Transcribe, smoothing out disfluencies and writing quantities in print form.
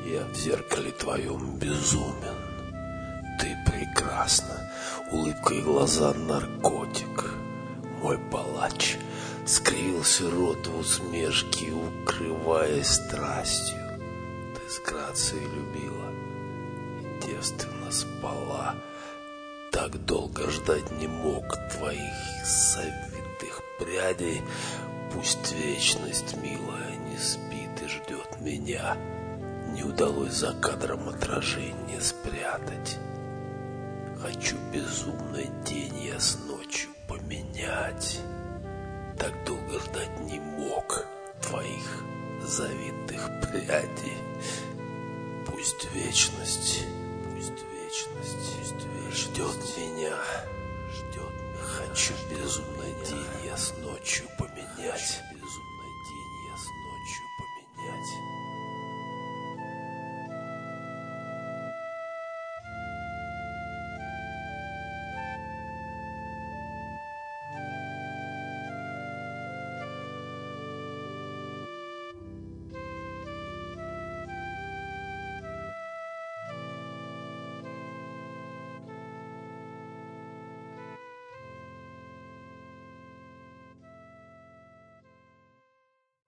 Я в зеркале твоем безумен. Ты прекрасна, улыбкой глаза наркотик. Мой палач скривился рот в усмешке, укрываясь страстью. Ты с грацией любила и девственно спала. Так долго ждать не мог твоих завитых прядей. Пусть вечность, милая, не спит и ждет меня. Не удалось за кадром отражение спрятать. Хочу безумный день я с ночью поменять. Так долго ждать не мог твоих завитых прядей. Пусть вечность ждет меня. Хочу безумный день я с ночью поменять.